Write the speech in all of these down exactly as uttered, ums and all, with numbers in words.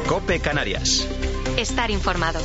COPE Canarias. Estar informado.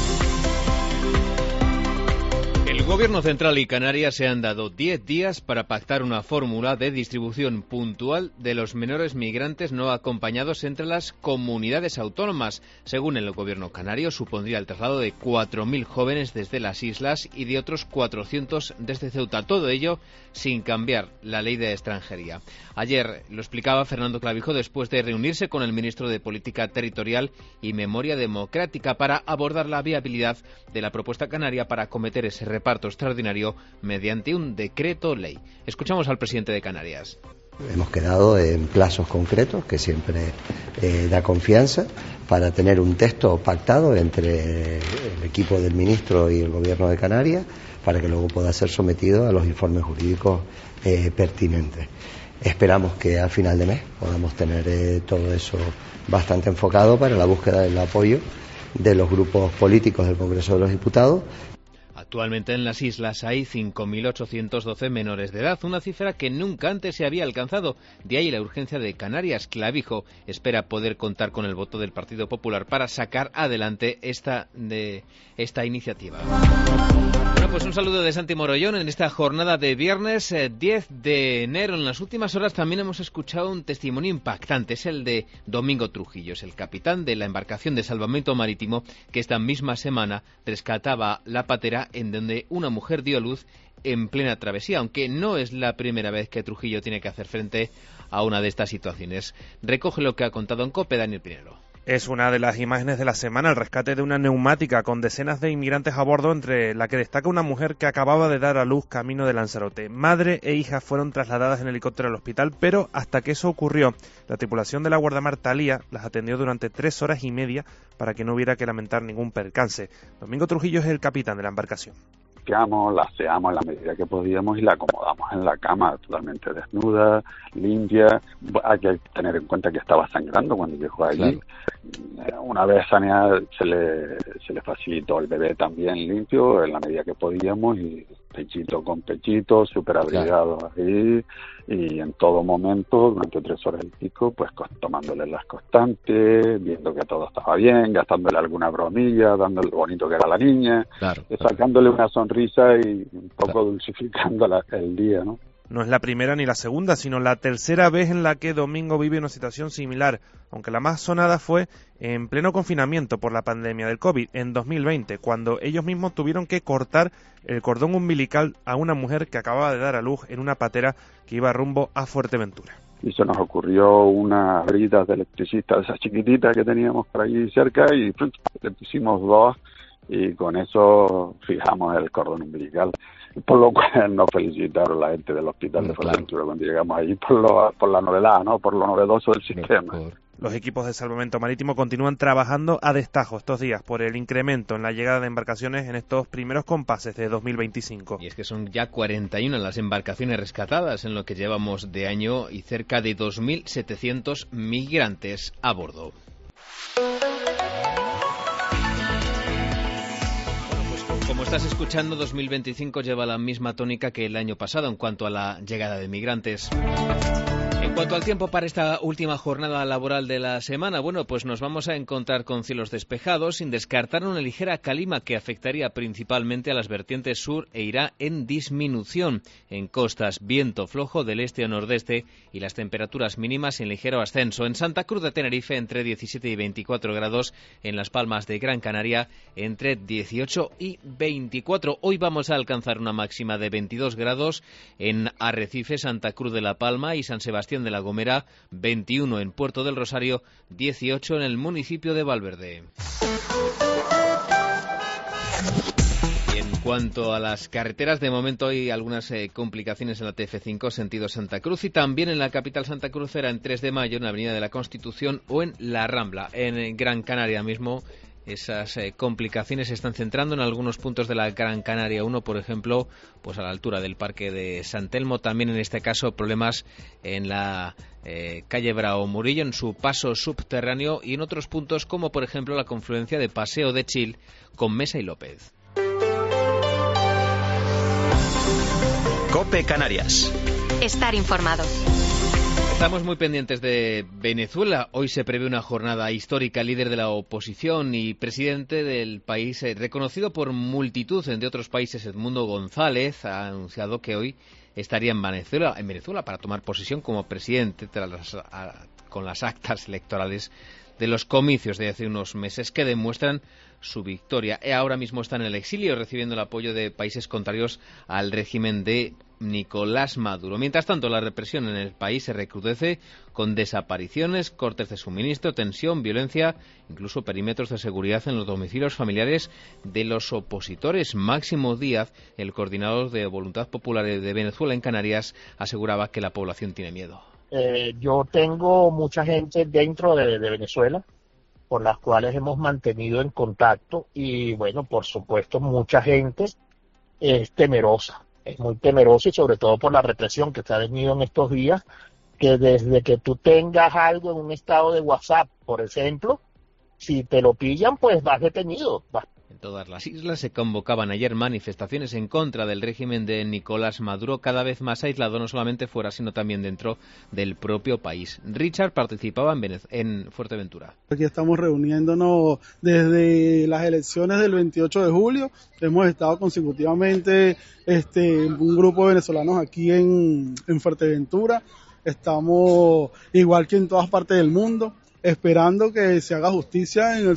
El Gobierno Central y Canarias se han dado diez días para pactar una fórmula de distribución puntual de los menores migrantes no acompañados entre las comunidades autónomas. Según el Gobierno canario, supondría el traslado de cuatro mil jóvenes desde las islas y de otros cuatrocientos desde Ceuta. Todo ello sin cambiar la ley de extranjería. Ayer lo explicaba Fernando Clavijo después de reunirse con el ministro de Política Territorial y Memoria Democrática para abordar la viabilidad de la propuesta canaria para acometer ese reparto extraordinario mediante un decreto ley. Escuchamos al presidente de Canarias. Hemos quedado en plazos concretos, que siempre eh, da confianza, para tener un texto pactado entre el equipo del ministro y el Gobierno de Canarias, para que luego pueda ser sometido a los informes jurídicos eh, pertinentes. Esperamos que al final de mes podamos tener eh, todo eso bastante enfocado para la búsqueda del apoyo de los grupos políticos del Congreso de los Diputados. Actualmente en las islas hay cinco mil ochocientos doce menores de edad, una cifra que nunca antes se había alcanzado. De ahí la urgencia de Canarias. Clavijo espera poder contar con el voto del Partido Popular para sacar adelante esta, de, esta iniciativa. Bueno, pues un saludo de Santi Morollón en esta jornada de viernes eh, diez de enero. En las últimas horas también hemos escuchado un testimonio impactante. Es el de Domingo Trujillo, es el capitán de la embarcación de salvamento marítimo que esta misma semana rescataba la patera en donde una mujer dio a luz en plena travesía, aunque no es la primera vez que Trujillo tiene que hacer frente a una de estas situaciones. Recoge lo que ha contado en COPE Daniel Pinero. Es una de las imágenes de la semana, el rescate de una neumática con decenas de inmigrantes a bordo, entre la que destaca una mujer que acababa de dar a luz camino de Lanzarote. Madre e hija fueron trasladadas en helicóptero al hospital, pero hasta que eso ocurrió, la tripulación de la guardamar Thalía las atendió durante tres horas y media para que no hubiera que lamentar ningún percance. Domingo Trujillo es el capitán de la embarcación. La aseamos en la medida que podíamos y la acomodamos en la cama, totalmente desnuda, limpia. Hay que tener en cuenta que estaba sangrando cuando llegó allí. Claro. Una vez saneada se le, se le facilitó el bebé también limpio en la medida que podíamos, y pechito con pechito, súper abrigado, claro, ahí, y en todo momento, durante tres horas y pico, pues tomándole las constantes, viendo que todo estaba bien, gastándole alguna bromilla, dándole lo bonito que era la niña, claro, sacándole claro. una sonrisa y un poco claro. dulcificando la, el día, ¿no? No es la primera ni la segunda, sino la tercera vez en la que Domingo vive una situación similar, aunque la más sonada fue en pleno confinamiento por la pandemia del COVID en dos mil veinte, cuando ellos mismos tuvieron que cortar el cordón umbilical a una mujer que acababa de dar a luz en una patera que iba rumbo a Fuerteventura. Y se nos ocurrió unas bridas de electricista, esas chiquititas que teníamos por allí cerca, y le pusimos dos, y con eso fijamos el cordón umbilical. Por lo cual nos felicitaron la gente del hospital de Fuerteventura, claro, cuando llegamos allí, por, lo, por la novedad, ¿no? Por lo novedoso del sistema. Los equipos de salvamento marítimo continúan trabajando a destajo estos días por el incremento en la llegada de embarcaciones en estos primeros compases de dos mil veinticinco. Y es que son ya cuarenta y una las embarcaciones rescatadas en lo que llevamos de año y cerca de dos mil setecientos migrantes a bordo. Como estás escuchando, dos mil veinticinco lleva la misma tónica que el año pasado en cuanto a la llegada de migrantes. En cuanto al tiempo para esta última jornada laboral de la semana, bueno, pues nos vamos a encontrar con cielos despejados, sin descartar una ligera calima que afectaría principalmente a las vertientes sur e irá en disminución. En costas, viento flojo del este a nordeste y las temperaturas mínimas en ligero ascenso. En Santa Cruz de Tenerife entre diecisiete y veinticuatro grados, en Las Palmas de Gran Canaria entre dieciocho y veinticuatro. Hoy vamos a alcanzar una máxima de veintidós grados en Arrecife, Santa Cruz de la Palma y San Sebastián de la Gomera, veintiuno en Puerto del Rosario, dieciocho en el municipio de Valverde. Y en cuanto a las carreteras, de momento hay algunas eh, complicaciones en la T F cinco sentido Santa Cruz y también en la capital santacruzera en tres de mayo, en la Avenida de la Constitución o en La Rambla. En Gran Canaria mismo esas eh, complicaciones se están centrando en algunos puntos de la Gran Canaria uno, por ejemplo, pues a la altura del Parque de San Telmo. También en este caso problemas en la eh, calle Bravo Murillo, en su paso subterráneo, y en otros puntos como por ejemplo la confluencia de Paseo de Chil con Mesa y López. COPE Canarias. Estar informado. Estamos muy pendientes de Venezuela. Hoy se prevé una jornada histórica. El líder de la oposición y presidente del país, eh, reconocido por multitud de otros países, Edmundo González, ha anunciado que hoy estaría en Venezuela, en Venezuela para tomar posesión como presidente tras las, a, con las actas electorales de los comicios de hace unos meses que demuestran su victoria. E ahora mismo está en el exilio recibiendo el apoyo de países contrarios al régimen de Nicolás Maduro. Mientras tanto, la represión en el país se recrudece con desapariciones, cortes de suministro, tensión, violencia, incluso perímetros de seguridad en los domicilios familiares de los opositores. Máximo Díaz, el coordinador de Voluntad Popular de Venezuela en Canarias, aseguraba que la población tiene miedo. Eh, yo tengo mucha gente dentro de, de Venezuela por las cuales hemos mantenido en contacto y bueno, por supuesto mucha gente es temerosa, es muy temerosa y sobre todo por la represión que se ha tenido en estos días, que desde que tú tengas algo en un estado de WhatsApp, por ejemplo, si te lo pillan pues vas detenido, vas. En todas las islas se convocaban ayer manifestaciones en contra del régimen de Nicolás Maduro, cada vez más aislado no solamente fuera, sino también dentro del propio país. Richard participaba en, Venez- en Fuerteventura. Aquí estamos reuniéndonos desde las elecciones del veintiocho de julio. Hemos estado consecutivamente este, un grupo de venezolanos aquí en, en Fuerteventura. Estamos igual que en todas partes del mundo, esperando que se haga justicia en el...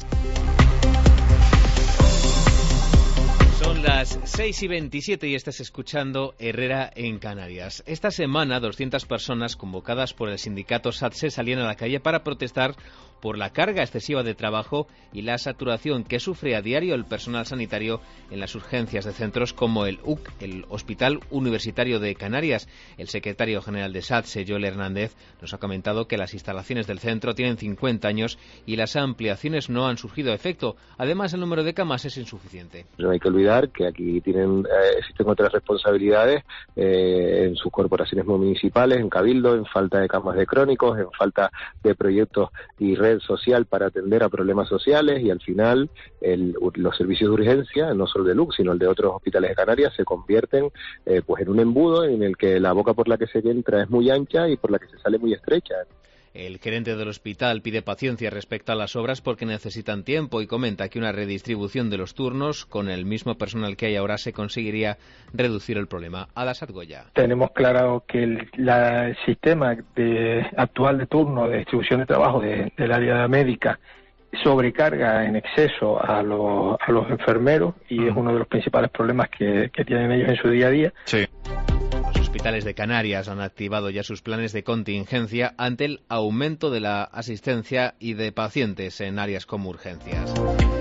Las seis y veintisiete y estás escuchando Herrera en Canarias. Esta semana, doscientas personas convocadas por el sindicato SATSE salían a la calle para protestar por la carga excesiva de trabajo y la saturación que sufre a diario el personal sanitario en las urgencias de centros como el U C, el Hospital Universitario de Canarias. El secretario general de SATSE, Joel Hernández, nos ha comentado que las instalaciones del centro tienen cincuenta años y las ampliaciones no han surgido efecto. Además, el número de camas es insuficiente. No hay que olvidar que aquí tienen eh, existen otras responsabilidades eh, en sus corporaciones municipales, en Cabildo, en falta de camas de crónicos, en falta de proyectos y red social para atender a problemas sociales, y al final el, los servicios de urgencia, no solo de L U C, sino el de otros hospitales de Canarias, se convierten eh, pues en un embudo en el que la boca por la que se entra es muy ancha y por la que se sale muy estrecha. El gerente del hospital pide paciencia respecto a las obras porque necesitan tiempo y comenta que una redistribución de los turnos con el mismo personal que hay ahora se conseguiría reducir el problema. Adasat Goya. Tenemos claro que el, la, el sistema de, actual de turno de distribución de trabajo de, del área médica sobrecarga en exceso a, lo, a los enfermeros y mm. es uno de los principales problemas que, que tienen ellos en su día a día. Sí. Los hospitales de Canarias han activado ya sus planes de contingencia ante el aumento de la asistencia y de pacientes en áreas como urgencias.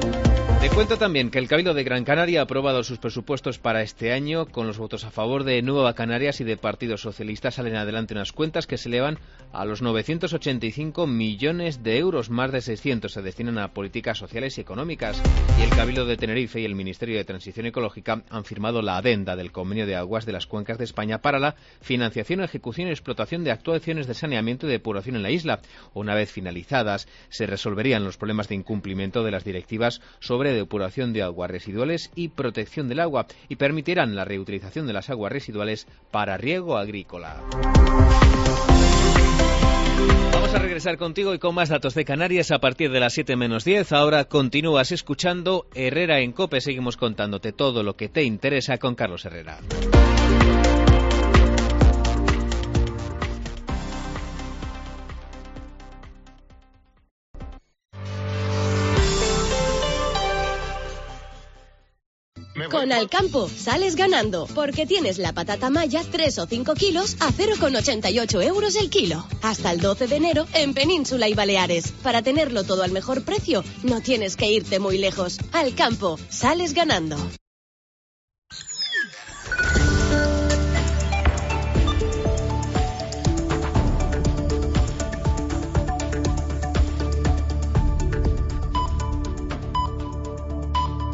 Te cuento también que el Cabildo de Gran Canaria ha aprobado sus presupuestos para este año. Con los votos a favor de Nueva Canarias y de Partido Socialista salen adelante unas cuentas que se elevan a los novecientos ochenta y cinco millones de euros. Más de seiscientos se destinan a políticas sociales y económicas. Y el Cabildo de Tenerife y el Ministerio de Transición Ecológica han firmado la adenda del Convenio de Aguas de las Cuencas de España para la financiación, ejecución y explotación de actuaciones de saneamiento y depuración en la isla. Una vez finalizadas, se resolverían los problemas de incumplimiento de las directivas sobre depuración de aguas residuales y protección del agua y permitirán la reutilización de las aguas residuales para riego agrícola. Vamos a regresar contigo y con más datos de Canarias a partir de las siete menos diez. Ahora continúas escuchando Herrera en COPE. Seguimos contándote todo lo que te interesa con Carlos Herrera. Con Alcampo sales ganando, porque tienes la patata maya tres o cinco kilos a cero coma ochenta y ocho euros el kilo. Hasta el doce de enero en Península y Baleares. Para tenerlo todo al mejor precio, no tienes que irte muy lejos. Alcampo, sales ganando.